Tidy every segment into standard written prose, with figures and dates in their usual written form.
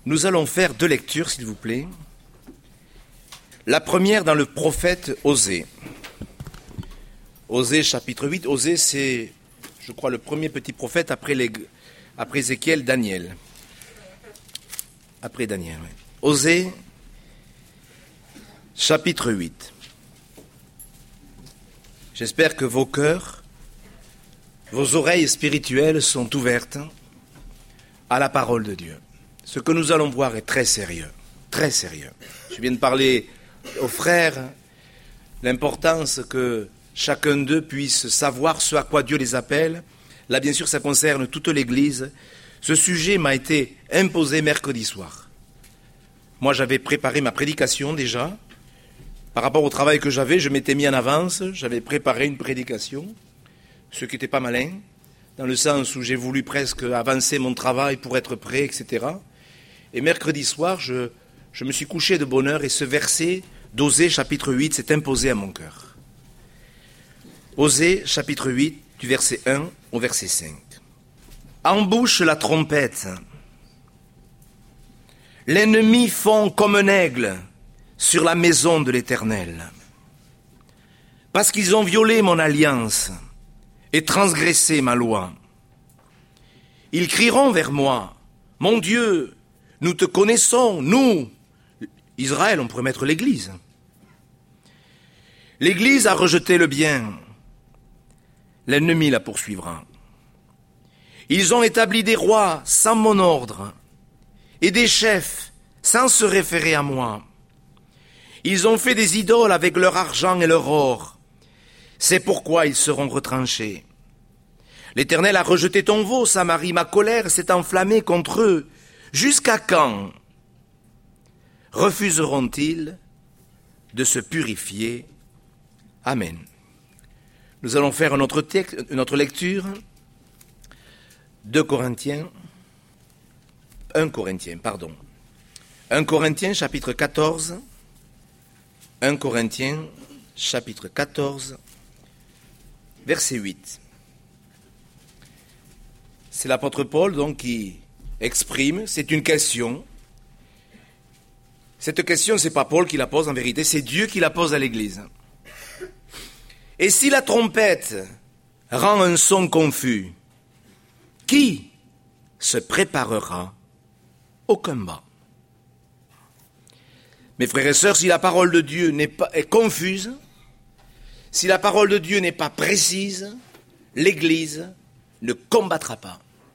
Nous allons faire 2 lectures, s'il vous plaît. La première dans le prophète Osée. Osée, chapitre 8. Osée, c'est, je crois, le premier petit prophète après Ézéchiel, Daniel. Après Daniel, oui. Osée, chapitre 8. J'espère que vos cœurs, vos oreilles spirituelles sont ouvertes à la parole de Dieu. Ce que nous allons voir est très sérieux, très sérieux. Je viens de parler aux frères l'importance que chacun d'eux puisse savoir ce à quoi Dieu les appelle. Là, bien sûr, ça concerne toute l'Église. Ce sujet m'a été imposé mercredi soir. Moi, j'avais préparé ma prédication déjà. Par rapport au travail que j'avais, je m'étais mis en avance. J'avais préparé une prédication, ce qui n'était pas malin, dans le sens où j'ai voulu presque avancer mon travail pour être prêt, etc. Et mercredi soir, je me suis couché de bonne heure et ce verset d'Osée chapitre 8 s'est imposé à mon cœur. Osée chapitre 8, du verset 1 au verset 5. Embouche la trompette. L'ennemi fond comme un aigle sur la maison de l'Éternel. Parce qu'ils ont violé mon alliance et transgressé ma loi. Ils crieront vers moi, mon Dieu, nous te connaissons, nous. Israël, on pourrait mettre l'Église. L'Église a rejeté le bien. L'ennemi la poursuivra. Ils ont établi des rois sans mon ordre et des chefs sans se référer à moi. Ils ont fait des idoles avec leur argent et leur or. C'est pourquoi ils seront retranchés. L'Éternel a rejeté ton veau, Samarie, ma colère s'est enflammée contre eux. Jusqu'à quand refuseront-ils de se purifier? Amen. Nous allons faire une autre lecture. 1 Corinthiens, chapitre 14. 1 Corinthiens, chapitre 14, verset 8. C'est l'apôtre Paul donc qui exprime, c'est une question. Cette question, ce n'est pas Paul qui la pose en vérité, c'est Dieu qui la pose à l'Église. Et si la trompette rend un son confus, qui se préparera au combat? Mes frères et sœurs, si la parole de Dieu est confuse, si la parole de Dieu n'est pas précise, l'Église ne combattra pas.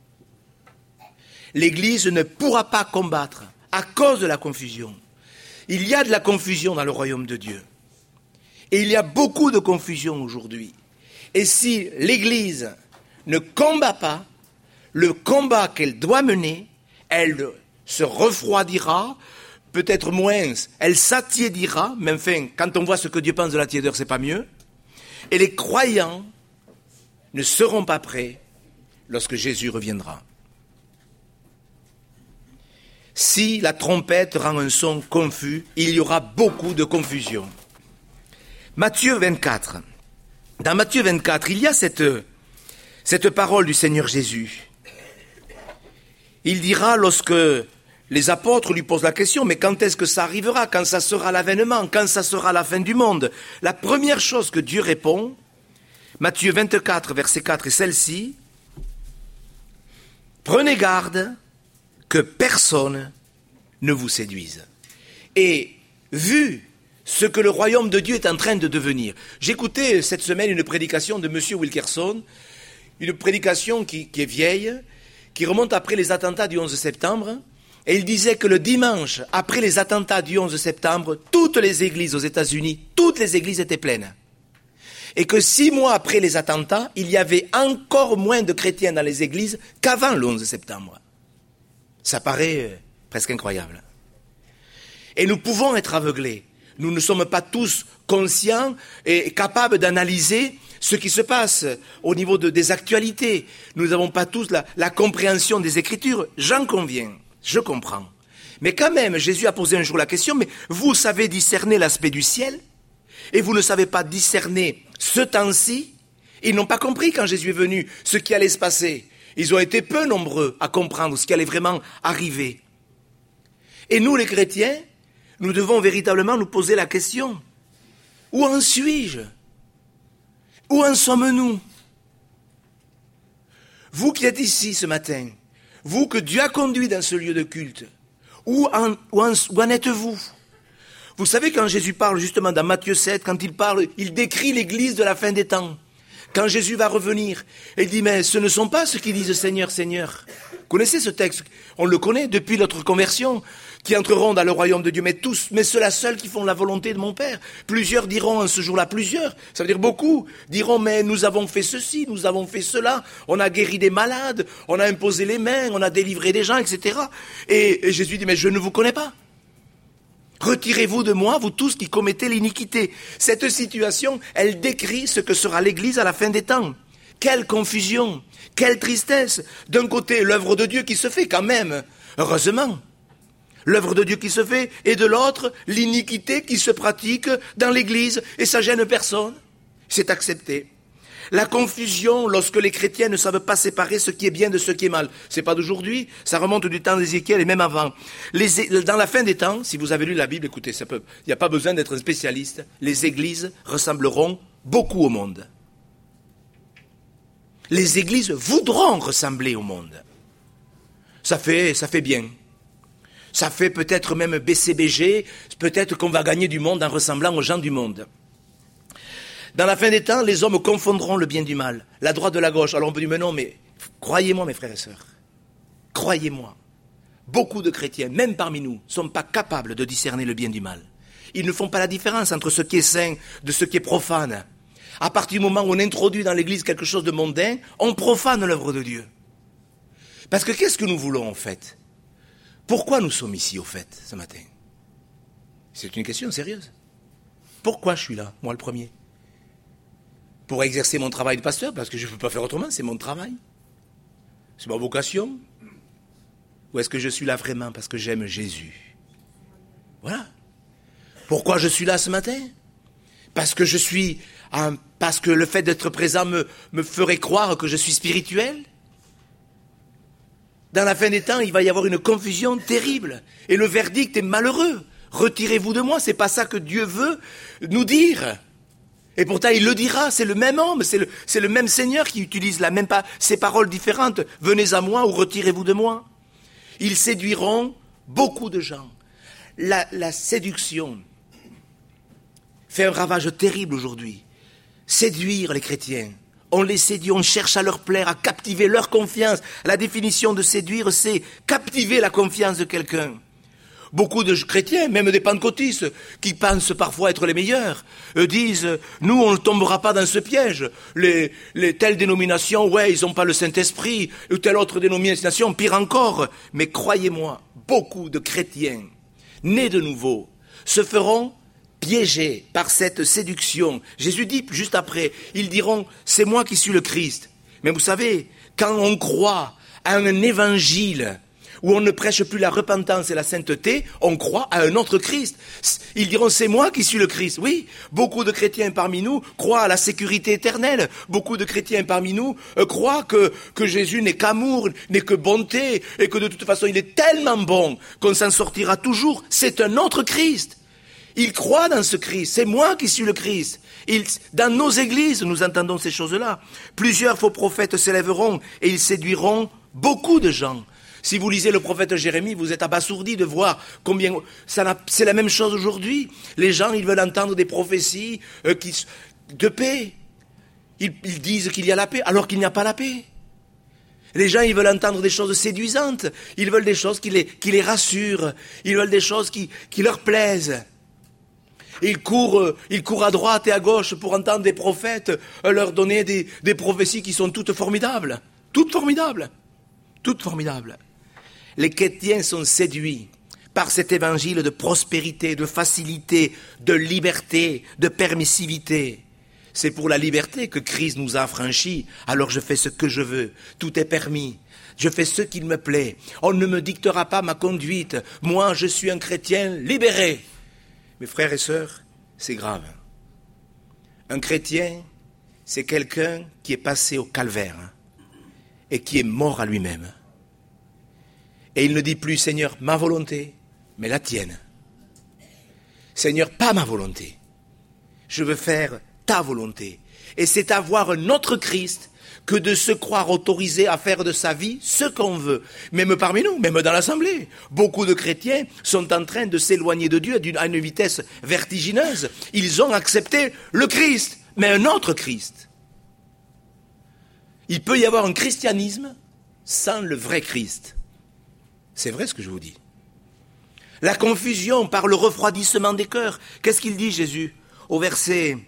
L'Église ne pourra pas combattre à cause de la confusion. Il y a de la confusion dans le royaume de Dieu. Et il y a beaucoup de confusion aujourd'hui. Et si l'Église ne combat pas le combat qu'elle doit mener, elle se refroidira, peut-être moins, elle s'attiédira, mais enfin, quand on voit ce que Dieu pense de la tiédeur, c'est pas mieux. Et les croyants ne seront pas prêts lorsque Jésus reviendra. Si la trompette rend un son confus, il y aura beaucoup de confusion. Matthieu 24. Dans Matthieu 24, il y a cette parole du Seigneur Jésus. Il dira lorsque les apôtres lui posent la question, mais quand est-ce que ça arrivera? Quand ça sera l'avènement? Quand ça sera la fin du monde? La première chose que Dieu répond, Matthieu 24, verset 4 est celle-ci. Prenez garde que personne ne vous séduise. Et vu ce que le royaume de Dieu est en train de devenir, j'écoutais cette semaine une prédication de M. Wilkerson, une prédication qui est vieille, qui remonte après les attentats du 11 septembre, et il disait que le dimanche, après les attentats du 11 septembre, toutes les églises aux États-Unis, toutes les églises étaient pleines. Et que 6 mois après les attentats, il y avait encore moins de chrétiens dans les églises qu'avant le 11 septembre. Ça paraît presque incroyable. Et nous pouvons être aveuglés. Nous ne sommes pas tous conscients et capables d'analyser ce qui se passe au niveau des actualités. Nous n'avons pas tous la compréhension des Écritures. J'en conviens, je comprends. Mais quand même, Jésus a posé un jour la question, mais vous savez discerner l'aspect du ciel et vous ne savez pas discerner ce temps-ci? Ils n'ont pas compris quand Jésus est venu ce qui allait se passer. Ils ont été peu nombreux à comprendre ce qui allait vraiment arriver. Et nous, les chrétiens, nous devons véritablement nous poser la question, où en suis-je? Où en sommes-nous? Vous qui êtes ici ce matin, vous que Dieu a conduit dans ce lieu de culte, où en êtes-vous? Vous savez, quand Jésus parle justement dans Matthieu 7, quand il parle, il décrit l'église de la fin des temps. Quand Jésus va revenir, il dit, mais ce ne sont pas ceux qui disent Seigneur, Seigneur. Vous connaissez ce texte? On le connaît depuis notre conversion, qui entreront dans le royaume de Dieu, mais ceux-là seuls qui font la volonté de mon Père. Plusieurs diront en ce jour-là, plusieurs, ça veut dire beaucoup, diront, mais nous avons fait ceci, nous avons fait cela, on a guéri des malades, on a imposé les mains, on a délivré des gens, etc. Et Jésus dit, mais je ne vous connais pas. Retirez-vous de moi, vous tous qui commettez l'iniquité. Cette situation, elle décrit ce que sera l'Église à la fin des temps. Quelle confusion, quelle tristesse. D'un côté, l'œuvre de Dieu qui se fait quand même, heureusement. L'œuvre de Dieu qui se fait, et de l'autre, l'iniquité qui se pratique dans l'Église, et ça gêne personne. C'est accepté. La confusion lorsque les chrétiens ne savent pas séparer ce qui est bien de ce qui est mal. C'est pas d'aujourd'hui, ça remonte du temps d'Ézéchiel et même avant. Dans la fin des temps, si vous avez lu la Bible, écoutez, il n'y a pas besoin d'être un spécialiste, les églises ressembleront beaucoup au monde. Les églises voudront ressembler au monde. Ça fait bien. Ça fait peut-être même BCBG, peut-être qu'on va gagner du monde en ressemblant aux gens du monde. Dans la fin des temps, les hommes confondront le bien du mal, la droite de la gauche. Alors on peut dire, mais non, mais croyez-moi mes frères et sœurs, croyez-moi, beaucoup de chrétiens, même parmi nous, ne sont pas capables de discerner le bien du mal. Ils ne font pas la différence entre ce qui est saint de ce qui est profane. À partir du moment où on introduit dans l'Église quelque chose de mondain, on profane l'œuvre de Dieu. Parce que qu'est-ce que nous voulons en fait? Pourquoi nous sommes ici au fait ce matin? C'est une question sérieuse. Pourquoi je suis là, moi le premier? Pour exercer mon travail de pasteur, parce que je ne peux pas faire autrement, c'est mon travail. C'est ma vocation. Ou est-ce que je suis là vraiment parce que j'aime Jésus? Voilà. Pourquoi je suis là ce matin? Parce que parce que le fait d'être présent me ferait croire que je suis spirituel? Dans la fin des temps, il va y avoir une confusion terrible. Et le verdict est malheureux. Retirez-vous de moi, c'est pas ça que Dieu veut nous dire. Et pourtant, il le dira, c'est le même homme, c'est le même Seigneur qui utilise ces paroles différentes. Venez à moi ou retirez-vous de moi. Ils séduiront beaucoup de gens. La séduction fait un ravage terrible aujourd'hui. Séduire les chrétiens. On les séduit, on cherche à leur plaire, à captiver leur confiance. La définition de séduire, c'est captiver la confiance de quelqu'un. Beaucoup de chrétiens, même des pentecôtistes, qui pensent parfois être les meilleurs, disent « Nous, on ne tombera pas dans ce piège. Les telles dénominations, ouais, ils n'ont pas le Saint-Esprit. Ou telle autre dénomination, pire encore. » Mais croyez-moi, beaucoup de chrétiens, nés de nouveau, se feront piéger par cette séduction. Jésus dit juste après, ils diront « C'est moi qui suis le Christ. » Mais vous savez, quand on croit à un évangile où on ne prêche plus la repentance et la sainteté, on croit à un autre Christ. Ils diront, c'est moi qui suis le Christ. Oui, beaucoup de chrétiens parmi nous croient à la sécurité éternelle. Beaucoup de chrétiens parmi nous croient que Jésus n'est qu'amour, n'est que bonté, et que de toute façon, il est tellement bon qu'on s'en sortira toujours. C'est un autre Christ. Ils croient dans ce Christ. C'est moi qui suis le Christ. Dans nos églises, nous entendons ces choses-là. Plusieurs faux prophètes s'élèveront et ils séduiront beaucoup de gens. Si vous lisez le prophète Jérémie, vous êtes abasourdi de voir combien... C'est la même chose aujourd'hui. Les gens, ils veulent entendre des prophéties de paix. Ils disent qu'il y a la paix, alors qu'il n'y a pas la paix. Les gens, ils veulent entendre des choses séduisantes. Ils veulent des choses qui les rassurent. Ils veulent des choses qui leur plaisent. Ils courent à droite et à gauche pour entendre des prophètes leur donner des prophéties qui sont toutes formidables. Toutes formidables. Toutes formidables. Les chrétiens sont séduits par cet évangile de prospérité, de facilité, de liberté, de permissivité. C'est pour la liberté que Christ nous a affranchis. Alors je fais ce que je veux. Tout est permis. Je fais ce qu'il me plaît. On ne me dictera pas ma conduite. Moi, je suis un chrétien libéré. Mes frères et sœurs, c'est grave. Un chrétien, c'est quelqu'un qui est passé au calvaire et qui est mort à lui-même. Et il ne dit plus, Seigneur, ma volonté, mais la tienne. Seigneur, pas ma volonté. Je veux faire ta volonté. Et c'est avoir un autre Christ que de se croire autorisé à faire de sa vie ce qu'on veut. Même parmi nous, même dans l'Assemblée. Beaucoup de chrétiens sont en train de s'éloigner de Dieu à une vitesse vertigineuse. Ils ont accepté le Christ, mais un autre Christ. Il peut y avoir un christianisme sans le vrai Christ. C'est vrai ce que je vous dis. La confusion par le refroidissement des cœurs. Qu'est-ce qu'il dit Jésus au verset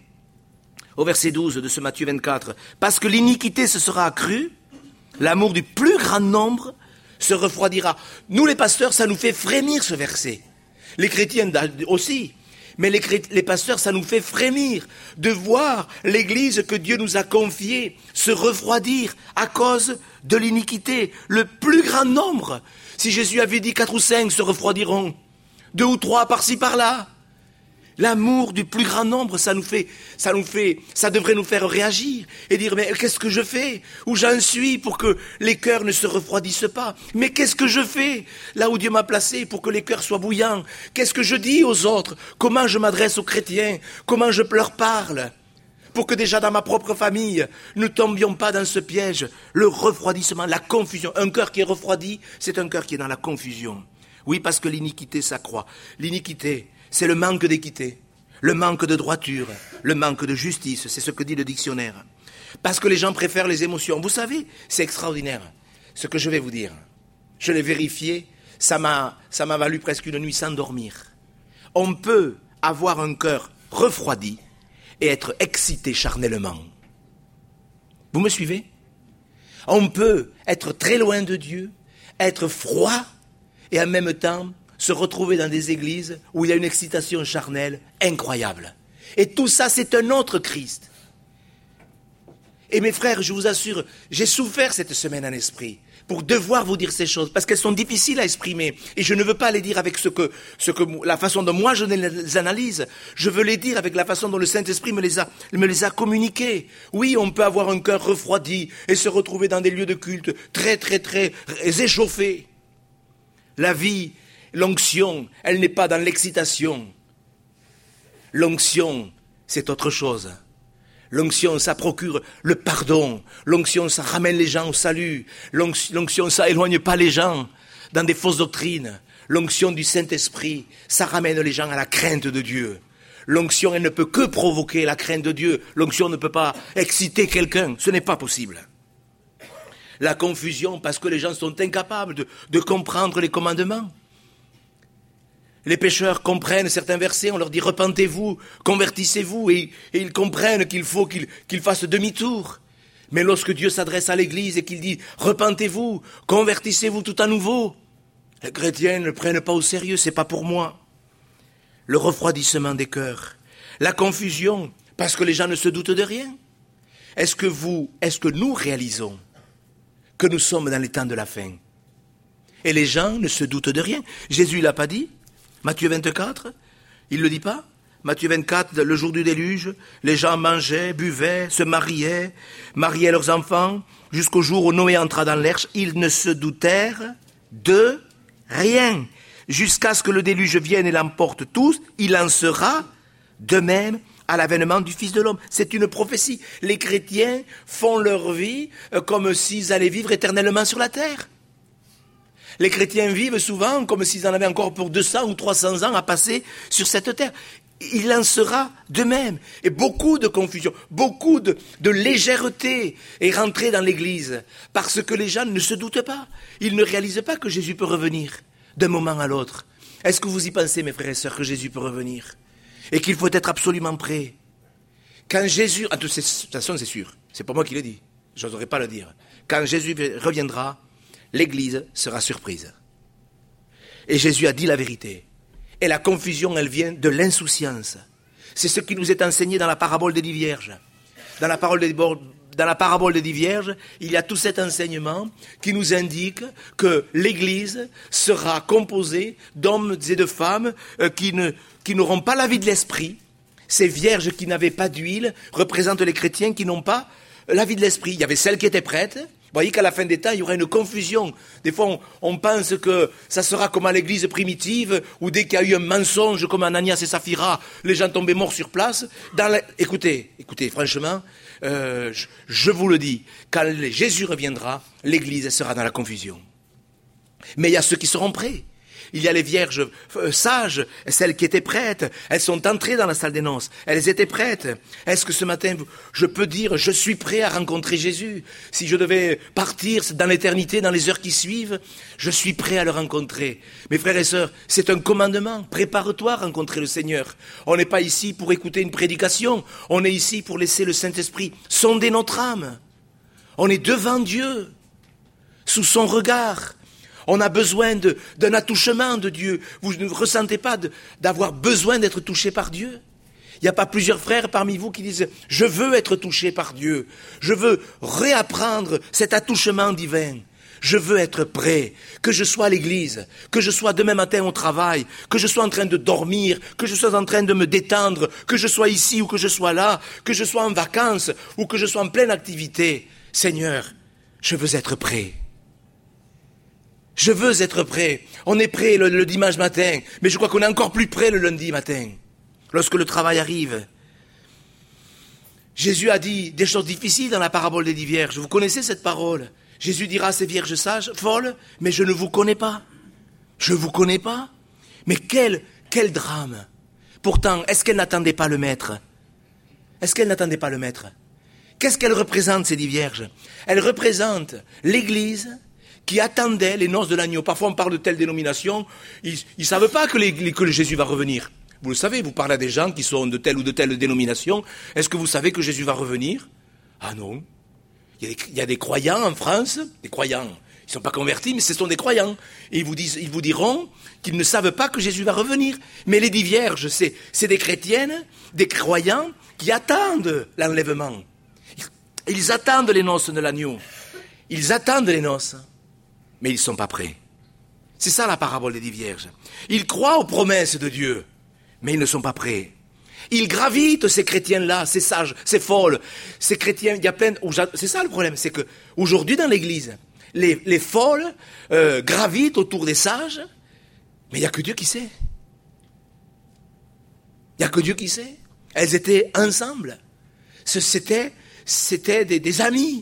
12 de ce Matthieu 24. Parce que l'iniquité se sera accrue, l'amour du plus grand nombre se refroidira. Nous les pasteurs, ça nous fait frémir ce verset. Les chrétiens aussi. Mais les pasteurs, ça nous fait frémir de voir l'Église que Dieu nous a confiée se refroidir à cause de l'iniquité. Le plus grand nombre. Si Jésus avait dit 4 ou 5 se refroidiront, 2 ou 3 par-ci par-là. L'amour du plus grand nombre, ça devrait nous faire réagir et dire, mais qu'est-ce que je fais? Où j'en suis pour que les cœurs ne se refroidissent pas? Mais qu'est-ce que je fais là où Dieu m'a placé pour que les cœurs soient bouillants? Qu'est-ce que je dis aux autres? Comment je m'adresse aux chrétiens? Comment je leur parle? Pour que déjà dans ma propre famille, ne tombions pas dans ce piège, le refroidissement, la confusion. Un cœur qui est refroidi, c'est un cœur qui est dans la confusion. Oui, parce que l'iniquité s'accroît. L'iniquité, c'est le manque d'équité, le manque de droiture, le manque de justice, c'est ce que dit le dictionnaire. Parce que les gens préfèrent les émotions. Vous savez, c'est extraordinaire, ce que je vais vous dire. Je l'ai vérifié, ça m'a valu presque une nuit sans dormir. On peut avoir un cœur refroidi et être excité charnellement. Vous me suivez? On peut être très loin de Dieu, être froid et en même temps se retrouver dans des églises où il y a une excitation charnelle incroyable. Et tout ça, c'est un autre Christ. Et mes frères, je vous assure, j'ai souffert cette semaine en esprit pour devoir vous dire ces choses, parce qu'elles sont difficiles à exprimer. Et je ne veux pas les dire avec la façon dont moi je les analyse. Je veux les dire avec la façon dont le Saint-Esprit me les a communiquées. Oui, on peut avoir un cœur refroidi et se retrouver dans des lieux de culte très, très, très échauffés. La vie, l'onction, elle n'est pas dans l'excitation. L'onction, c'est autre chose. L'onction, ça procure le pardon. L'onction, ça ramène les gens au salut. L'onction, ça éloigne pas les gens dans des fausses doctrines. L'onction du Saint-Esprit, ça ramène les gens à la crainte de Dieu. L'onction, elle ne peut que provoquer la crainte de Dieu. L'onction ne peut pas exciter quelqu'un. Ce n'est pas possible. La confusion, parce que les gens sont incapables de comprendre les commandements. Les pécheurs comprennent certains versets, on leur dit « repentez-vous, convertissez-vous » et ils comprennent qu'il faut qu'ils fassent demi-tour. Mais lorsque Dieu s'adresse à l'Église et qu'il dit « repentez-vous, convertissez-vous tout à nouveau », les chrétiens ne le prennent pas au sérieux, c'est pas pour moi. Le refroidissement des cœurs, la confusion, parce que les gens ne se doutent de rien. Est-ce que nous réalisons que nous sommes dans les temps de la fin? Et les gens ne se doutent de rien. Jésus l'a pas dit. Matthieu 24, il ne le dit pas? Matthieu 24, le jour du déluge, les gens mangeaient, buvaient, se mariaient leurs enfants, jusqu'au jour où Noé entra dans l'arche. Ils ne se doutèrent de rien. Jusqu'à ce que le déluge vienne et l'emporte tous, il en sera de même à l'avènement du Fils de l'homme. C'est une prophétie. Les chrétiens font leur vie comme s'ils allaient vivre éternellement sur la terre. Les chrétiens vivent souvent comme s'ils en avaient encore pour 200 ou 300 ans à passer sur cette terre. Il en sera de même. Et beaucoup de confusion, beaucoup de légèreté est rentrée dans l'Église parce que les gens ne se doutent pas. Ils ne réalisent pas que Jésus peut revenir d'un moment à l'autre. Est-ce que vous y pensez, mes frères et sœurs, que Jésus peut revenir? Et qu'il faut être absolument prêt. Quand Jésus... De toute façon, c'est sûr. C'est pas moi qui le dis. Je n'oserais pas le dire. Quand Jésus reviendra, l'Église sera surprise. Et Jésus a dit la vérité. Et la confusion, elle vient de l'insouciance. C'est ce qui nous est enseigné dans la parabole des 10 vierges. Dans la parabole des 10 vierges, il y a tout cet enseignement qui nous indique que l'Église sera composée d'hommes et de femmes qui n'auront pas la vie de l'esprit. Ces vierges qui n'avaient pas d'huile représentent les chrétiens qui n'ont pas la vie de l'esprit. Il y avait celles qui étaient prêtes, Vous voyez qu'à la fin des temps, il y aura une confusion. Des fois, on pense que ça sera comme à l'église primitive, où dès qu'il y a eu un mensonge comme Ananias et Saphira, les gens tombaient morts sur place. Écoutez, franchement, je vous le dis, quand Jésus reviendra, l'église sera dans la confusion. Mais il y a ceux qui seront prêts. Il y a les vierges sages, celles qui étaient prêtes. Elles sont entrées dans la salle des noces. Elles étaient prêtes. Est-ce que ce matin, je peux dire, je suis prêt à rencontrer Jésus? Si je devais partir dans l'éternité, dans les heures qui suivent, je suis prêt à le rencontrer. Mes frères et sœurs, c'est un commandement. Prépare-toi à rencontrer le Seigneur. On n'est pas ici pour écouter une prédication. On est ici pour laisser le Saint-Esprit sonder notre âme. On est devant Dieu, sous son regard. On a besoin d'un attouchement de Dieu. Vous ne ressentez pas d'avoir besoin d'être touché par Dieu? Il n'y a pas plusieurs frères parmi vous qui disent « Je veux être touché par Dieu. Je veux réapprendre cet attouchement divin. Je veux être prêt, que je sois à l'église, que je sois demain matin au travail, que je sois en train de dormir, que je sois en train de me détendre, que je sois ici ou que je sois là, que je sois en vacances ou que je sois en pleine activité. Seigneur, je veux être prêt. » Je veux être prêt. On est prêt le dimanche matin, mais je crois qu'on est encore plus prêt le lundi matin, lorsque le travail arrive. Jésus a dit des choses difficiles dans la parabole des 10 vierges. Vous connaissez cette parole? Jésus dira à ces vierges sages, folles, mais je ne vous connais pas. Je ne vous connais pas. Mais quel drame. Pourtant, est-ce qu'elles n'attendaient pas le maître? Est-ce qu'elles n'attendaient pas le maître? Qu'est-ce qu'elles représentent, ces 10 vierges? Elles représentent l'Église qui attendaient les noces de l'agneau. Parfois on parle de telle dénomination, ils ne savent pas que Jésus va revenir. Vous le savez, vous parlez à des gens qui sont de telle ou de telle dénomination. Est-ce que vous savez que Jésus va revenir? Ah non. Il y a des croyants en France, des croyants, ils ne sont pas convertis, mais ce sont des croyants. Et ils vous diront qu'ils ne savent pas que Jésus va revenir. Mais les 10 vierges, c'est des chrétiennes, des croyants qui attendent l'enlèvement. Ils attendent les noces de l'agneau. Ils attendent les noces. Mais ils ne sont pas prêts. C'est ça la parabole des 10 vierges. Ils croient aux promesses de Dieu, mais ils ne sont pas prêts. Ils gravitent, ces chrétiens-là, ces sages, ces folles, ces chrétiens, il y a plein de... C'est ça le problème, c'est que aujourd'hui dans l'église, les folles gravitent autour des sages, mais il n'y a que Dieu qui sait. Il n'y a que Dieu qui sait. Elles étaient ensemble. C'était des amis.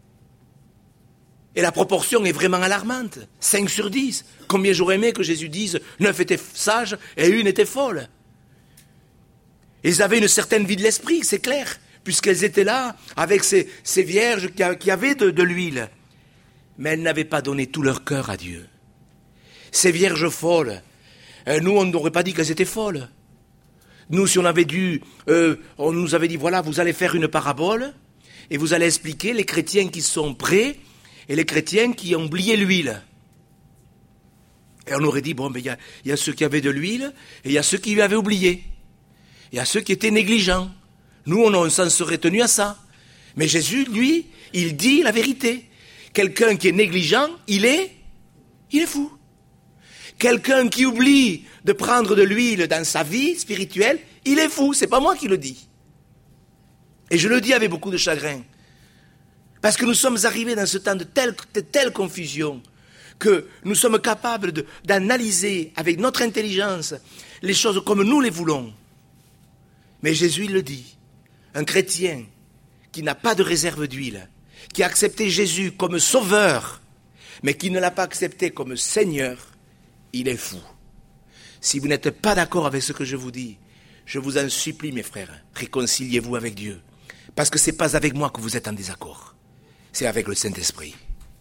Et la proportion est vraiment alarmante. 5 sur 10. Combien j'aurais aimé que Jésus dise 9 étaient sages et 1 était folle. Ils avaient une certaine vie de l'esprit, c'est clair, puisqu'elles étaient là avec ces vierges qui avaient de l'huile. Mais elles n'avaient pas donné tout leur cœur à Dieu. Ces vierges folles, nous on n'aurait pas dit qu'elles étaient folles. Nous, si on avait on nous avait dit, voilà, vous allez faire une parabole et vous allez expliquer les chrétiens qui sont prêts et les chrétiens qui ont oublié l'huile. Et on aurait dit, bon, il y a ceux qui avaient de l'huile et il y a ceux qui avaient oublié. Il y a ceux qui étaient négligents. Nous, on s'en serait tenu à ça. Mais Jésus, lui, il dit la vérité. Quelqu'un qui est négligent, il est fou. Quelqu'un qui oublie de prendre de l'huile dans sa vie spirituelle, il est fou. C'est pas moi qui le dis. Et je le dis avec beaucoup de chagrin. Parce que nous sommes arrivés dans ce temps de telle confusion que nous sommes capables d'analyser avec notre intelligence les choses comme nous les voulons. Mais Jésus le dit, un chrétien qui n'a pas de réserve d'huile, qui a accepté Jésus comme sauveur, mais qui ne l'a pas accepté comme Seigneur, il est fou. Si vous n'êtes pas d'accord avec ce que je vous dis, je vous en supplie, mes frères, réconciliez-vous avec Dieu. Parce que ce n'est pas avec moi que vous êtes en désaccord. C'est avec le Saint-Esprit.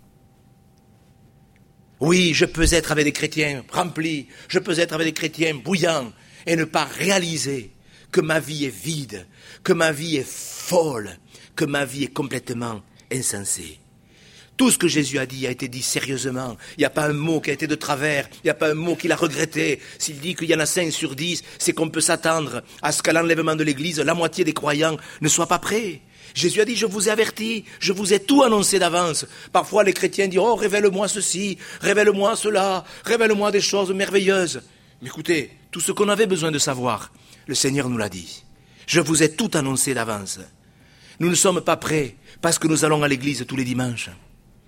Oui, je peux être avec des chrétiens remplis, je peux être avec des chrétiens bouillants et ne pas réaliser que ma vie est vide, que ma vie est folle, que ma vie est complètement insensée. Tout ce que Jésus a dit été dit sérieusement. Il n'y a pas un mot qui a été de travers, il n'y a pas un mot qu'il a regretté. S'il dit qu'il y en a 5 sur 10, c'est qu'on peut s'attendre à ce qu'à l'enlèvement de l'Église, la moitié des croyants ne soient pas prêts. Jésus a dit, je vous ai averti, je vous ai tout annoncé d'avance. Parfois les chrétiens disent, oh, révèle-moi ceci, révèle-moi cela, révèle-moi des choses merveilleuses. Mais écoutez, tout ce qu'on avait besoin de savoir, le Seigneur nous l'a dit. Je vous ai tout annoncé d'avance. Nous ne sommes pas prêts parce que nous allons à l'église tous les dimanches.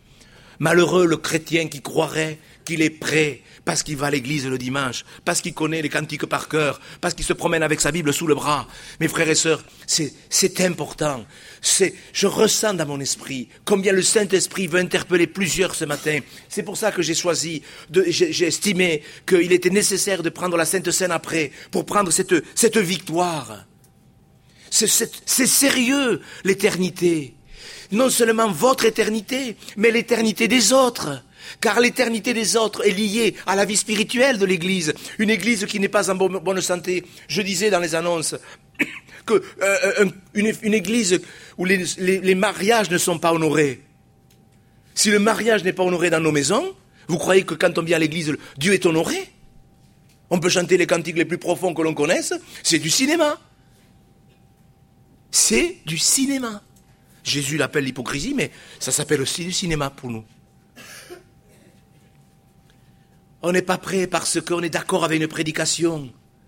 Malheureux le chrétien qui croirait qu'il est prêt parce qu'il va à l'église le dimanche, parce qu'il connaît les cantiques par cœur, parce qu'il se promène avec sa Bible sous le bras. Mes frères et sœurs, c'est important. Je ressens dans mon esprit combien le Saint-Esprit veut interpeller plusieurs ce matin. C'est pour ça que j'ai estimé qu'il était nécessaire de prendre la Sainte Seine après, pour prendre cette victoire. C'est sérieux, l'éternité. Non seulement votre éternité, mais l'éternité des autres. Car l'éternité des autres est liée à la vie spirituelle de l'Église. Une Église qui n'est pas en bonne santé. Je disais dans les annonces que une Église où les mariages ne sont pas honorés. Si le mariage n'est pas honoré dans nos maisons, vous croyez que quand on vient à l'Église, Dieu est honoré? On peut chanter les cantiques les plus profonds que l'on connaisse, c'est du cinéma. C'est du cinéma. Jésus l'appelle l'hypocrisie, mais ça s'appelle aussi du cinéma pour nous. On n'est pas prêt parce qu'on est d'accord avec une prédication.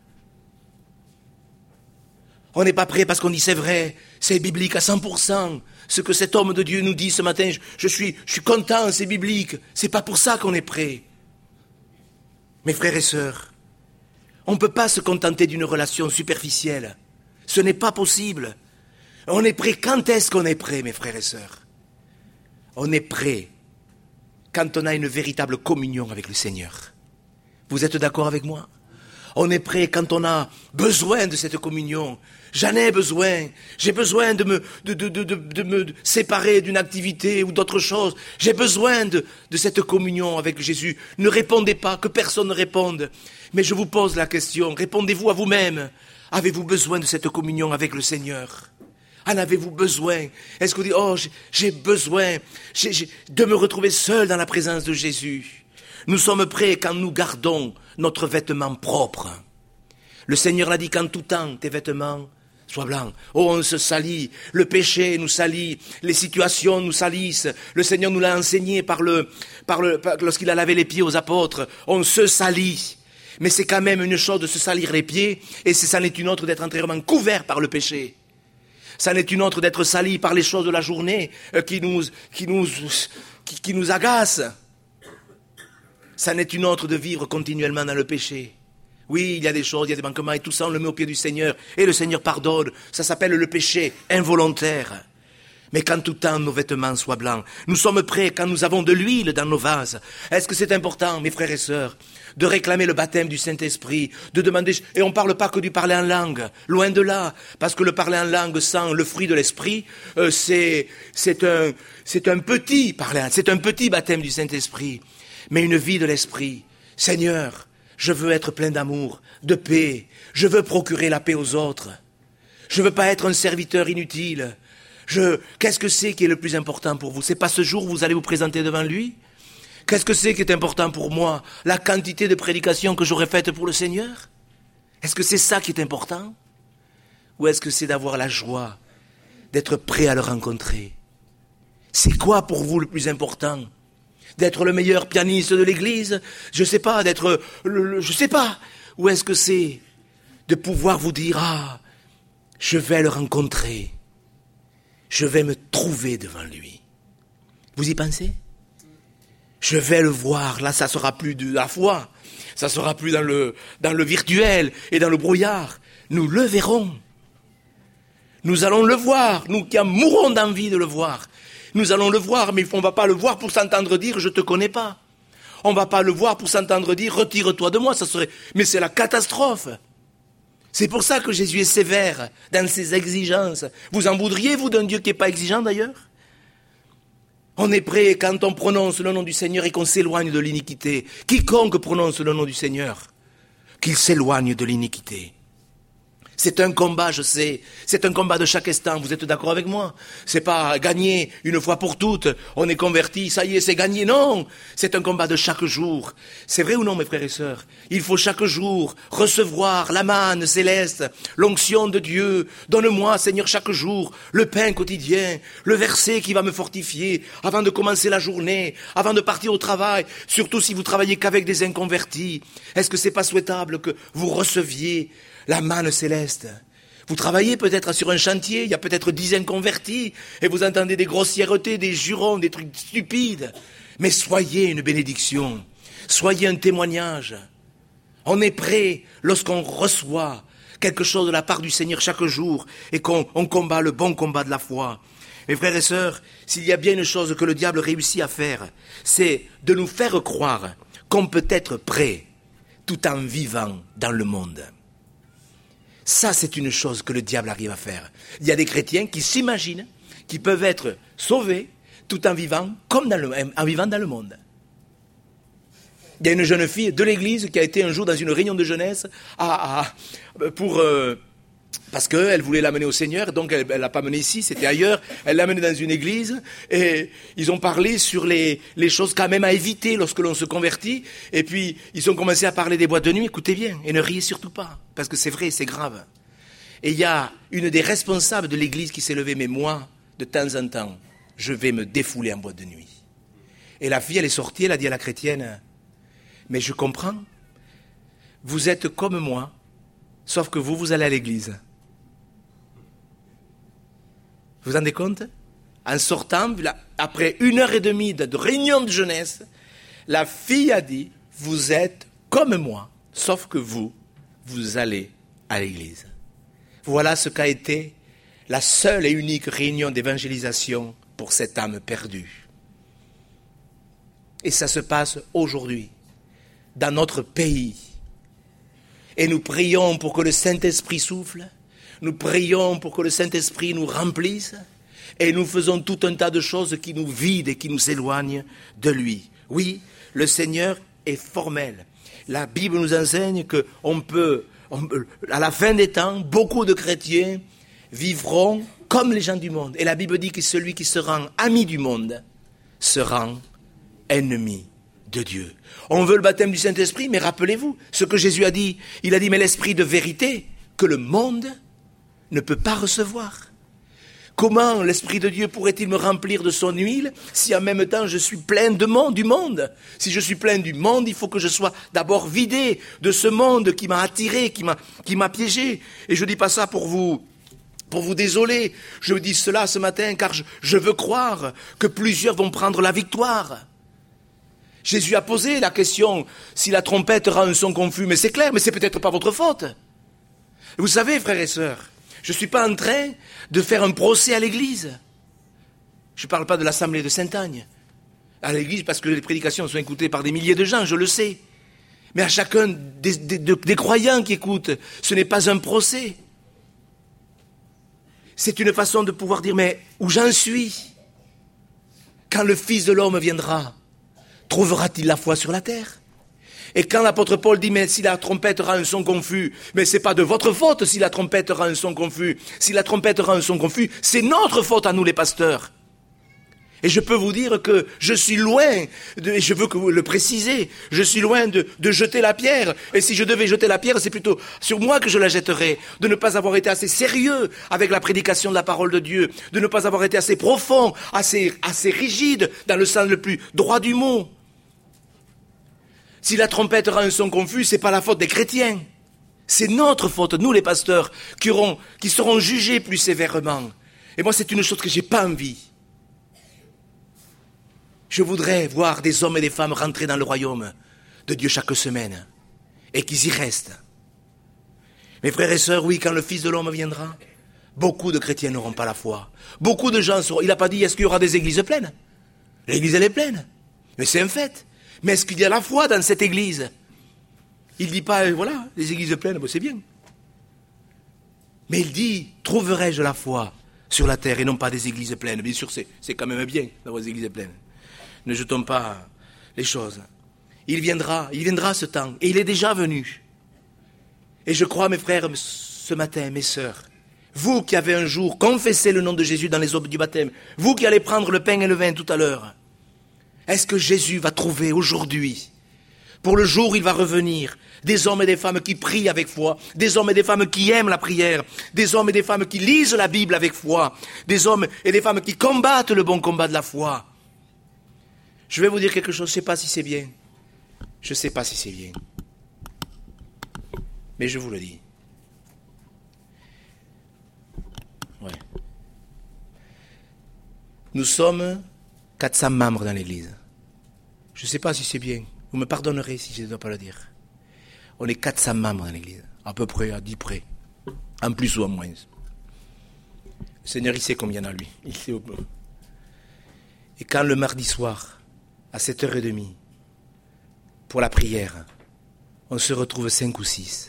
On n'est pas prêt parce qu'on dit c'est vrai, c'est biblique à 100%. Ce que cet homme de Dieu nous dit ce matin, je suis content, c'est biblique. C'est pas pour ça qu'on est prêt. Mes frères et sœurs, on ne peut pas se contenter d'une relation superficielle. Ce n'est pas possible. On est prêt. Quand est-ce qu'on est prêt, mes frères et sœurs? On est prêt quand on a une véritable communion avec le Seigneur. Vous êtes d'accord avec moi? On est prêt quand on a besoin de cette communion. J'en ai besoin. J'ai besoin de me séparer d'une activité ou d'autre chose. J'ai besoin de cette communion avec Jésus. Ne répondez pas, que personne ne réponde. Mais je vous pose la question, répondez-vous à vous-même. Avez-vous besoin de cette communion avec le Seigneur? En avez-vous besoin? Est-ce que vous dites, oh, j'ai besoin de me retrouver seul dans la présence de Jésus? Nous sommes prêts quand nous gardons notre vêtement propre. Le Seigneur l'a dit qu'en tout temps, tes vêtements soient blancs. Oh, on se salit. Le péché nous salit. Les situations nous salissent. Le Seigneur nous l'a enseigné lorsqu'il a lavé les pieds aux apôtres. On se salit. Mais c'est quand même une chose de se salir les pieds, et ça n'est une autre d'être entièrement couvert par le péché. Ça n'est une autre d'être sali par les choses de la journée qui nous agacent. Ça n'est une autre de vivre continuellement dans le péché. Oui, il y a des choses, il y a des manquements, et tout ça on le met au pied du Seigneur, et le Seigneur pardonne. Ça s'appelle le péché involontaire. Mais qu'en tout temps nos vêtements soient blancs. Nous sommes prêts quand nous avons de l'huile dans nos vases. Est-ce que c'est important, mes frères et sœurs, de réclamer le baptême du Saint-Esprit, de demander, et on ne parle pas que du parler en langue, loin de là, parce que le parler en langue sans le fruit de l'Esprit, c'est un petit baptême du Saint-Esprit, mais une vie de l'Esprit. Seigneur, je veux être plein d'amour, de paix, je veux procurer la paix aux autres, je veux pas être un serviteur inutile. Qu'est-ce que c'est qui est le plus important pour vous? C'est pas ce jour où vous allez vous présenter devant lui? Qu'est-ce que c'est qui est important pour moi? La quantité de prédications que j'aurais faites pour le Seigneur? Est-ce que c'est ça qui est important? Ou est-ce que c'est d'avoir la joie d'être prêt à le rencontrer? C'est quoi pour vous le plus important? D'être le meilleur pianiste de l'église? Je sais pas, je sais pas. Ou est-ce que c'est de pouvoir vous dire, ah, je vais le rencontrer. Je vais me trouver devant lui. Vous y pensez? Je vais le voir. Là, ça sera plus de la foi. Ça sera plus dans le virtuel et dans le brouillard. Nous le verrons. Nous allons le voir. Nous qui mourrons d'envie de le voir. Nous allons le voir, mais on ne va pas le voir pour s'entendre dire « je te connais pas ». On ne va pas le voir pour s'entendre dire « retire-toi de moi ». Mais c'est la catastrophe. C'est pour ça que Jésus est sévère dans ses exigences. Vous en voudriez, vous, d'un Dieu qui n'est pas exigeant d'ailleurs? On est prêt quand on prononce le nom du Seigneur et qu'on s'éloigne de l'iniquité. Quiconque prononce le nom du Seigneur, qu'il s'éloigne de l'iniquité. C'est un combat, je sais. C'est un combat de chaque instant. Vous êtes d'accord avec moi? C'est pas gagner une fois pour toutes. On est converti, ça y est, c'est gagné. Non! C'est un combat de chaque jour. C'est vrai ou non, mes frères et sœurs? Il faut chaque jour recevoir la manne céleste, l'onction de Dieu. Donne-moi, Seigneur, chaque jour, le pain quotidien, le verset qui va me fortifier avant de commencer la journée, avant de partir au travail. Surtout si vous travaillez qu'avec des inconvertis. Est-ce que c'est pas souhaitable que vous receviez la manne céleste? Vous travaillez peut-être sur un chantier, il y a peut-être 10 inconvertis, et vous entendez des grossièretés, des jurons, des trucs stupides. Mais soyez une bénédiction, soyez un témoignage. On est prêt lorsqu'on reçoit quelque chose de la part du Seigneur chaque jour et qu'on combat le bon combat de la foi. Mes frères et sœurs, s'il y a bien une chose que le diable réussit à faire, c'est de nous faire croire qu'on peut être prêt tout en vivant dans le monde. Ça, c'est une chose que le diable arrive à faire. Il y a des chrétiens qui s'imaginent qu'ils peuvent être sauvés tout en vivant comme en vivant dans le monde. Il y a une jeune fille de l'église qui a été un jour dans une réunion de jeunesse parce qu'elle voulait l'amener au Seigneur, donc elle ne l'a pas menée ici, c'était ailleurs, elle l'a amenée dans une église, et ils ont parlé sur les choses quand même à éviter lorsque l'on se convertit, et puis ils ont commencé à parler des boîtes de nuit, écoutez bien, et ne riez surtout pas, parce que c'est vrai, c'est grave. Et il y a une des responsables de l'église qui s'est levée, mais moi, de temps en temps, je vais me défouler en boîte de nuit. Et la fille, elle est sortie, elle a dit à la chrétienne, mais je comprends, vous êtes comme moi, sauf que vous allez à l'église. Vous vous rendez compte? En sortant, après 1h30 de réunion de jeunesse, la fille a dit, vous êtes comme moi, sauf que vous allez à l'église. Voilà ce qu'a été la seule et unique réunion d'évangélisation pour cette âme perdue. Et ça se passe aujourd'hui, dans notre pays. Et nous prions pour que le Saint-Esprit souffle, nous prions pour que le Saint-Esprit nous remplisse, et nous faisons tout un tas de choses qui nous vident et qui nous éloignent de lui. Oui, le Seigneur est formel. La Bible nous enseigne que à la fin des temps, beaucoup de chrétiens vivront comme les gens du monde. Et la Bible dit que celui qui se rend ami du monde se rend ennemi de Dieu. On veut le baptême du Saint-Esprit, mais rappelez-vous ce que Jésus a dit. Il a dit, mais l'Esprit de vérité que le monde ne peut pas recevoir. Comment l'Esprit de Dieu pourrait-il me remplir de son huile si en même temps je suis plein du monde? Si je suis plein du monde, il faut que je sois d'abord vidé de ce monde qui m'a attiré, qui m'a piégé. Et je ne dis pas ça pour vous désoler. Je dis cela ce matin car je veux croire que plusieurs vont prendre la victoire. Jésus a posé la question, si la trompette rend un son confus, mais c'est clair, mais c'est peut-être pas votre faute. Vous savez, frères et sœurs, je ne suis pas en train de faire un procès à l'église. Je ne parle pas de l'assemblée de Sainte-Agne. À l'église, parce que les prédications sont écoutées par des milliers de gens, je le sais. Mais à chacun des croyants qui écoutent, ce n'est pas un procès. C'est une façon de pouvoir dire, mais où j'en suis? Quand le Fils de l'homme viendra, trouvera-t-il la foi sur la terre? Et quand l'apôtre Paul dit, mais si la trompette rend un son confus, mais c'est pas de votre faute si la trompette rend un son confus. Si la trompette rend un son confus, c'est notre faute à nous les pasteurs. Et je peux vous dire que je suis loin, et je veux que vous le précisez, je suis loin de jeter la pierre. Et si je devais jeter la pierre, c'est plutôt sur moi que je la jetterais. De ne pas avoir été assez sérieux avec la prédication de la parole de Dieu. De ne pas avoir été assez profond, assez rigide, dans le sens le plus droit du mot. Si la trompette rend un son confus, c'est pas la faute des chrétiens. C'est notre faute, nous les pasteurs, qui seront jugés plus sévèrement. Et moi, c'est une chose que j'ai pas envie. Je voudrais voir des hommes et des femmes rentrer dans le royaume de Dieu chaque semaine et qu'ils y restent. Mes frères et sœurs, oui, quand le Fils de l'homme viendra, beaucoup de chrétiens n'auront pas la foi. Beaucoup de gens seront... Il n'a pas dit, est-ce qu'il y aura des églises pleines? L'église, elle est pleine. Mais c'est un fait. Mais est-ce qu'il y a la foi dans cette église? Il ne dit pas, voilà, les églises pleines, c'est bien. Mais il dit, trouverai-je la foi sur la terre et non pas des églises pleines? Bien sûr, c'est quand même bien d'avoir des églises pleines. Ne jetons pas les choses. Il viendra ce temps, et il est déjà venu. Et je crois, mes frères, ce matin, mes sœurs, vous qui avez un jour confessé le nom de Jésus dans les eaux du baptême, vous qui allez prendre le pain et le vin tout à l'heure, est-ce que Jésus va trouver aujourd'hui, pour le jour où il va revenir, des hommes et des femmes qui prient avec foi, des hommes et des femmes qui aiment la prière, des hommes et des femmes qui lisent la Bible avec foi, des hommes et des femmes qui combattent le bon combat de la foi? Je vais vous dire quelque chose, je ne sais pas si c'est bien. Je ne sais pas si c'est bien. Mais je vous le dis. Ouais. Nous sommes 400 membres dans l'église. Je ne sais pas si c'est bien. Vous me pardonnerez si je ne dois pas le dire. On est 400 membres dans l'église, à peu près, à 10 près. En plus ou en moins. Le Seigneur, il sait combien il y en a, lui. Il sait au peu. Et quand le mardi soir, à 7h30, pour la prière, on se retrouve 5 ou 6.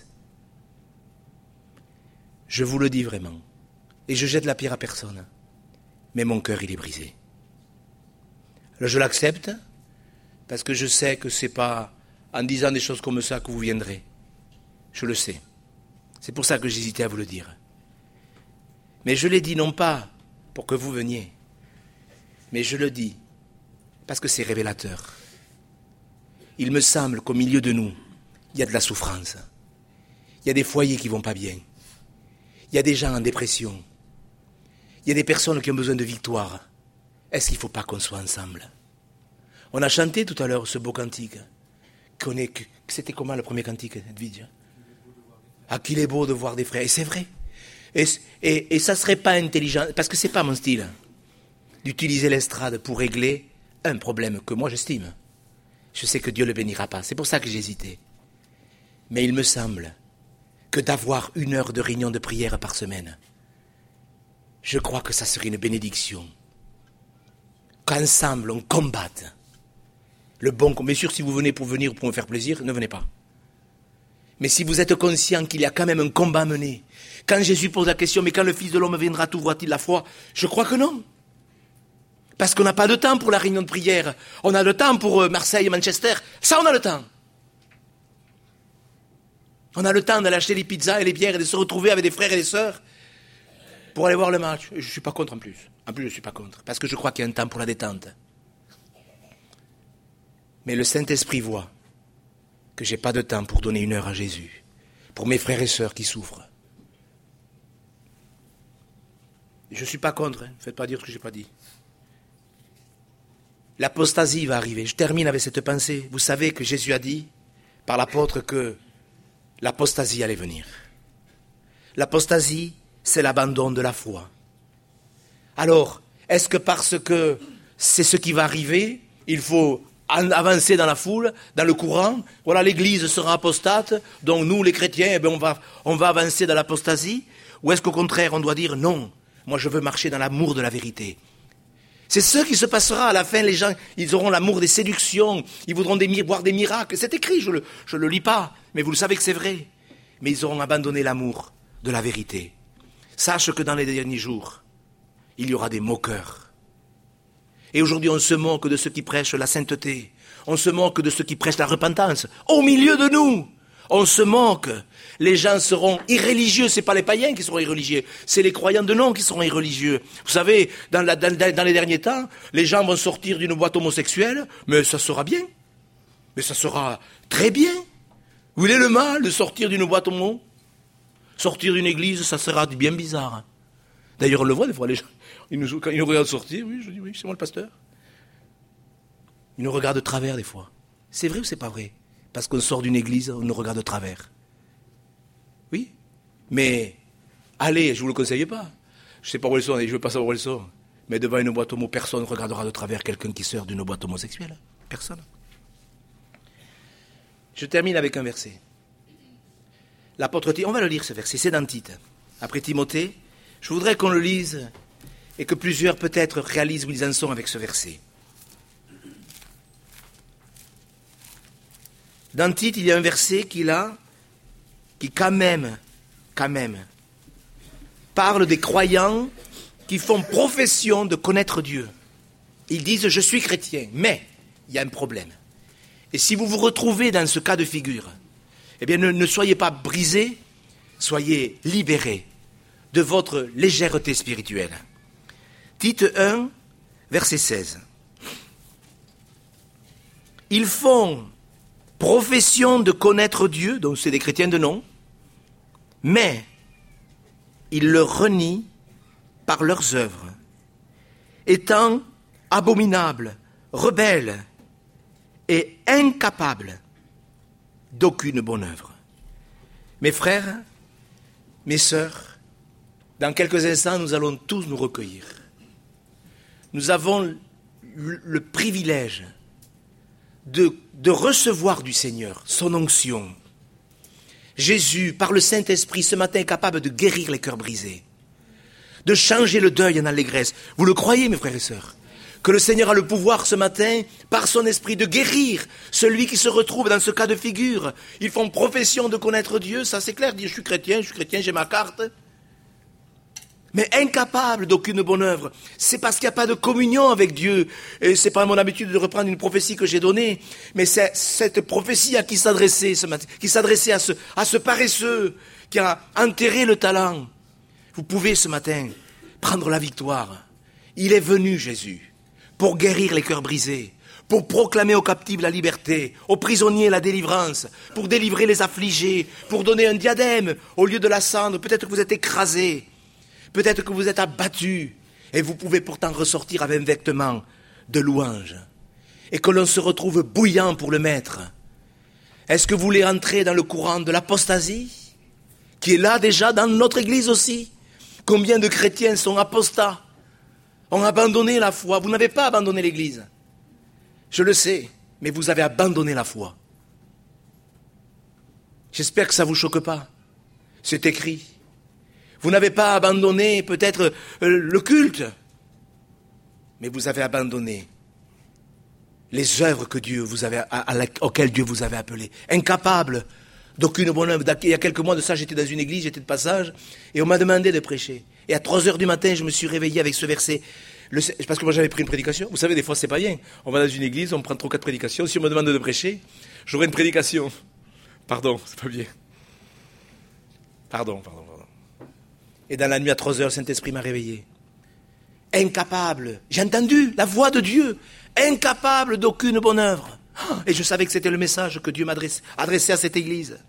Je vous le dis vraiment. Et je jette la pierre à personne. Mais mon cœur, il est brisé. Alors je l'accepte, parce que je sais que c'est pas en disant des choses comme ça que vous viendrez. Je le sais. C'est pour ça que j'hésitais à vous le dire. Mais je l'ai dit non pas pour que vous veniez, mais je le dis parce que c'est révélateur. Il me semble qu'au milieu de nous, il y a de la souffrance. Il y a des foyers qui ne vont pas bien. Il y a des gens en dépression. Il y a des personnes qui ont besoin de victoire. Est-ce qu'il ne faut pas qu'on soit ensemble? On a chanté tout à l'heure ce beau cantique. C'était comment le premier cantique, Edwidge? Ah, qu'il est beau de voir des frères. Et c'est vrai. Et ça ne serait pas intelligent, parce que ce n'est pas mon style, d'utiliser l'estrade pour régler un problème que moi j'estime. Je sais que Dieu ne le bénira pas. C'est pour ça que j'ai hésité. Mais il me semble que d'avoir 1 heure de réunion de prière par semaine, je crois que ça serait une bénédiction. Qu'ensemble on combatte le bon. Bien sûr, si vous venez pour venir ou pour me faire plaisir, ne venez pas. Mais si vous êtes conscient qu'il y a quand même un combat à mener, quand Jésus pose la question, mais quand le Fils de l'homme viendra, t'ouvrira-t-il la foi? Je crois que non. Parce qu'on n'a pas de temps pour la réunion de prière. On a le temps pour Marseille et Manchester. Ça, on a le temps. On a le temps d'aller acheter les pizzas et les bières et de se retrouver avec des frères et des sœurs pour aller voir le match. Je ne suis pas contre en plus. En plus, je ne suis pas contre. Parce que je crois qu'il y a un temps pour la détente. Mais le Saint-Esprit voit que je n'ai pas de temps pour donner 1 heure à Jésus, pour mes frères et sœurs qui souffrent. Je ne suis pas contre, ne faites pas dire ce que je n'ai pas dit. L'apostasie va arriver. Je termine avec cette pensée. Vous savez que Jésus a dit, par l'apôtre, que l'apostasie allait venir. L'apostasie, c'est l'abandon de la foi. Alors, est-ce que parce que c'est ce qui va arriver, il faut avancer dans la foule, dans le courant, voilà, l'Église sera apostate, donc nous, les chrétiens, on va avancer dans l'apostasie, ou est-ce qu'au contraire, on doit dire non, moi je veux marcher dans l'amour de la vérité. C'est ce qui se passera à la fin, les gens, ils auront l'amour des séductions, ils voudront voir des miracles, c'est écrit, je le lis pas, mais vous le savez que c'est vrai, mais ils auront abandonné l'amour de la vérité. Sache que dans les derniers jours, il y aura des moqueurs. Et aujourd'hui, on se moque de ceux qui prêchent la sainteté. On se moque de ceux qui prêchent la repentance. Au milieu de nous, on se moque. Les gens seront irréligieux. Ce n'est pas les païens qui seront irréligieux. C'est les croyants de nom qui seront irréligieux. Vous savez, dans les derniers temps, les gens vont sortir d'une boîte homosexuelle, mais ça sera bien. Mais ça sera très bien. Où est le mal de sortir d'une boîte homo? Sortir d'une église, ça sera bien bizarre. D'ailleurs, on le voit des fois, les gens. Quand ils nous regardent sortir, oui, je dis oui, c'est moi le pasteur. Ils nous regardent de travers des fois. C'est vrai ou c'est pas vrai? Parce qu'on sort d'une église, on nous regarde de travers. Oui. Mais, allez, je ne vous le conseille pas. Je ne sais pas où elles sont, et je ne veux pas savoir où elles sont. Mais devant une boîte homo, personne ne regardera de travers quelqu'un qui sort d'une boîte homosexuelle. Personne. Je termine avec un verset. L'apôtre Tite, on va le lire ce verset, c'est dans Tite. Après Timothée, je voudrais qu'on le lise et que plusieurs peut-être réalisent où ils en sont avec ce verset. Dans Tite, il y a un verset qui quand même, parle des croyants qui font profession de connaître Dieu. Ils disent « je suis chrétien », mais il y a un problème. Et si vous vous retrouvez dans ce cas de figure, eh bien ne soyez pas brisés, soyez libérés de votre légèreté spirituelle. Tite 1, verset 16. Ils font profession de connaître Dieu, donc c'est des chrétiens de nom, mais ils le renient par leurs œuvres, étant abominables, rebelles et incapables d'aucune bonne œuvre. Mes frères, mes sœurs, dans quelques instants, nous allons tous nous recueillir. Nous avons le privilège de recevoir du Seigneur son onction. Jésus, par le Saint-Esprit, ce matin est capable de guérir les cœurs brisés, de changer le deuil en allégresse. Vous le croyez, mes frères et sœurs, que le Seigneur a le pouvoir ce matin, par son esprit, de guérir celui qui se retrouve dans ce cas de figure. Ils font profession de connaître Dieu, ça c'est clair, dire je suis chrétien, j'ai ma carte. Mais incapable d'aucune bonne œuvre. C'est parce qu'il n'y a pas de communion avec Dieu. Et c'est pas mon habitude de reprendre une prophétie que j'ai donnée, mais c'est cette prophétie à qui s'adressait ce matin, qui s'adressait à ce paresseux qui a enterré le talent. Vous pouvez ce matin prendre la victoire. Il est venu, Jésus, pour guérir les cœurs brisés, pour proclamer aux captifs la liberté, aux prisonniers la délivrance, pour délivrer les affligés, pour donner un diadème au lieu de la cendre. Peut-être que vous êtes écrasés, peut-être que vous êtes abattus, et vous pouvez pourtant ressortir avec un vêtement de louange, et que l'on se retrouve bouillant pour le Maître. Est-ce que vous voulez entrer dans le courant de l'apostasie, qui est là déjà dans notre Église aussi? Combien de chrétiens sont apostats, ont abandonné la foi? Vous n'avez pas abandonné l'Église, je le sais, mais vous avez abandonné la foi. J'espère que ça ne vous choque pas, c'est écrit. Vous n'avez pas abandonné peut-être le culte, mais vous avez abandonné les œuvres que Dieu vous avait, auxquelles Dieu vous avait appelé. Incapable d'aucune bonne œuvre. Il y a quelques mois de ça, j'étais dans une église, j'étais de passage, et on m'a demandé de prêcher. Et à 3h du matin, je me suis réveillé avec ce verset. Parce que moi j'avais pris une prédication. Vous savez, des fois c'est pas bien. On va dans une église, on prend 3 ou 4 prédications. Si on me demande de prêcher, j'aurai une prédication. Pardon, c'est pas bien. Pardon. Et dans la nuit à 3h, le Saint-Esprit m'a réveillé. Incapable. J'ai entendu la voix de Dieu. Incapable d'aucune bonne œuvre. Et je savais que c'était le message que Dieu adressait à cette église.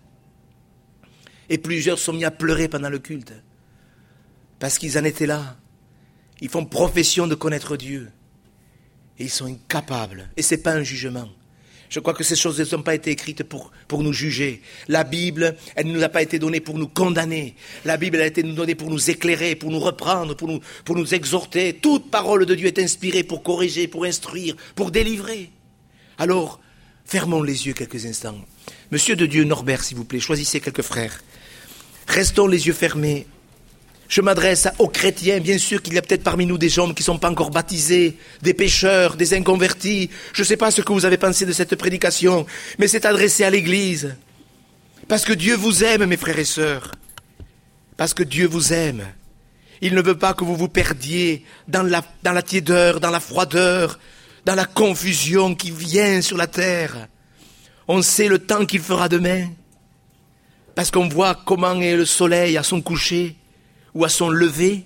Et plusieurs sont mis à pleurer pendant le culte. Parce qu'ils en étaient là. Ils font profession de connaître Dieu. Et ils sont incapables. Et ce n'est pas un jugement. Je crois que ces choses ne sont pas été écrites pour nous juger. La Bible, elle ne nous a pas été donnée pour nous condamner. La Bible, elle a été donnée pour nous éclairer, pour nous reprendre, pour nous exhorter. Toute parole de Dieu est inspirée pour corriger, pour instruire, pour délivrer. Alors, fermons les yeux quelques instants. Monsieur de Dieu, Norbert, s'il vous plaît, choisissez quelques frères. Restons les yeux fermés. Je m'adresse aux chrétiens, bien sûr qu'il y a peut-être parmi nous des hommes qui ne sont pas encore baptisés, des pécheurs, des inconvertis. Je ne sais pas ce que vous avez pensé de cette prédication, mais c'est adressé à l'Église. Parce que Dieu vous aime, mes frères et sœurs. Parce que Dieu vous aime. Il ne veut pas que vous vous perdiez dans la tiédeur, dans la froideur, dans la confusion qui vient sur la terre. On sait le temps qu'il fera demain. Parce qu'on voit comment est le soleil à son coucher ou à son lever,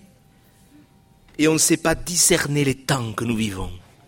et on ne sait pas discerner les temps que nous vivons.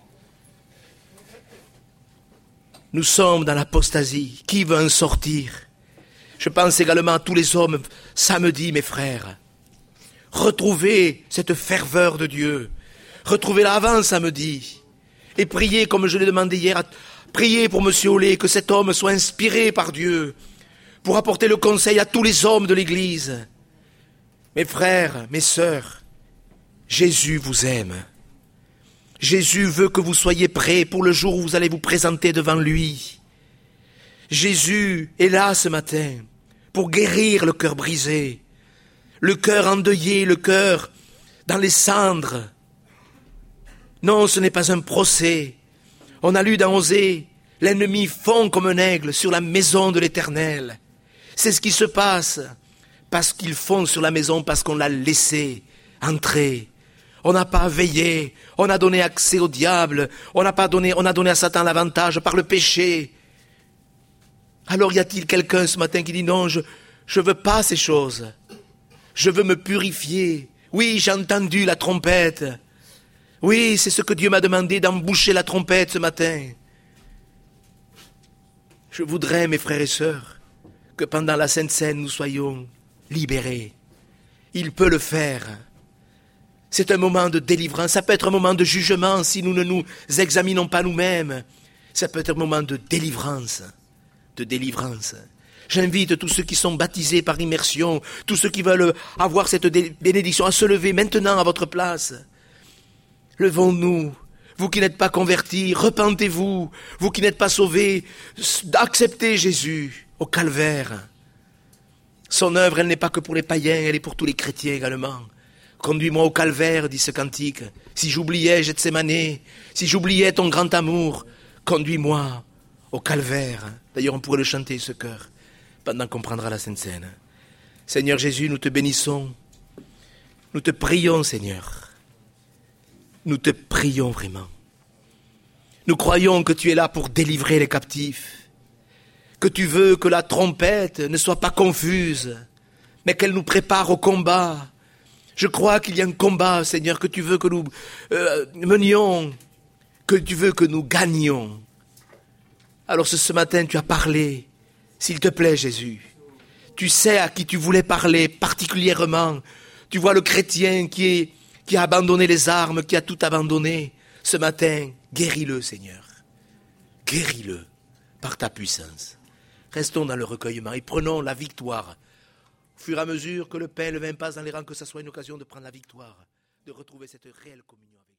Nous sommes dans l'apostasie. Qui veut en sortir? Je pense également à tous les hommes, samedi, mes frères. Retrouvez cette ferveur de Dieu. Retrouvez-la avant samedi. Et priez, comme je l'ai demandé hier, priez pour M. Olé, que cet homme soit inspiré par Dieu, pour apporter le conseil à tous les hommes de l'Église. Mes frères, mes sœurs, Jésus vous aime. Jésus veut que vous soyez prêts pour le jour où vous allez vous présenter devant lui. Jésus est là ce matin pour guérir le cœur brisé, le cœur endeuillé, le cœur dans les cendres. Non, ce n'est pas un procès. On a lu dans Osée, l'ennemi fond comme un aigle sur la maison de l'Éternel. C'est ce qui se passe. Parce qu'ils font sur la maison, parce qu'on l'a laissé entrer. On n'a pas veillé, on a donné accès au diable, on a donné à Satan l'avantage par le péché. Alors y a-t-il quelqu'un ce matin qui dit non, je veux pas ces choses. Je veux me purifier. Oui, j'ai entendu la trompette. Oui, c'est ce que Dieu m'a demandé, d'emboucher la trompette ce matin. Je voudrais, mes frères et sœurs, que pendant la Sainte Seine, nous soyons libérés. Il peut le faire. C'est un moment de délivrance. Ça peut être un moment de jugement si nous ne nous examinons pas nous-mêmes. Ça peut être un moment de délivrance. J'invite tous ceux qui sont baptisés par immersion, tous ceux qui veulent avoir cette bénédiction à se lever maintenant à votre place. Levons-nous. Vous qui n'êtes pas convertis, repentez-vous. Vous qui n'êtes pas sauvés, acceptez Jésus au calvaire. Son œuvre, elle n'est pas que pour les païens, elle est pour tous les chrétiens également. Conduis-moi au calvaire, dit ce cantique. Si j'oubliais Gethsémané, si j'oubliais ton grand amour, conduis-moi au calvaire. D'ailleurs, on pourrait le chanter, ce chœur, pendant qu'on prendra la Sainte Seine. Seigneur Jésus, nous te bénissons. Nous te prions, Seigneur. Nous te prions vraiment. Nous croyons que tu es là pour délivrer les captifs, que tu veux que la trompette ne soit pas confuse, mais qu'elle nous prépare au combat. Je crois qu'il y a un combat, Seigneur, que tu veux que nous menions, que tu veux que nous gagnions. Alors ce matin, tu as parlé, s'il te plaît, Jésus. Tu sais à qui tu voulais parler particulièrement. Tu vois le chrétien qui a abandonné les armes, qui a tout abandonné. Ce matin, guéris-le, Seigneur. Guéris-le par ta puissance. Restons dans le recueillement et prenons la victoire. Au fur et à mesure que le pain et le vin passent dans les rangs, que ce soit une occasion de prendre la victoire, de retrouver cette réelle communion avec